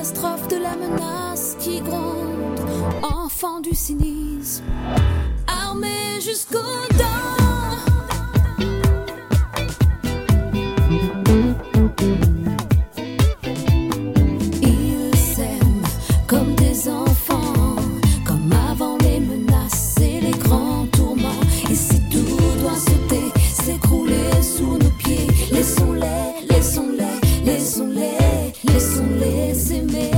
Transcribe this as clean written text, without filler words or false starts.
catastrophe, de la menace qui gronde, enfant du cynisme, armé jusqu'aux dents. Ils s'aiment comme des enfants, comme avant les menaces et les grands tourments. Et si tout doit sauter, s'écrouler sous nos pieds, laissons-les, laissons-les, laissons-les, laissons-les s'aimer.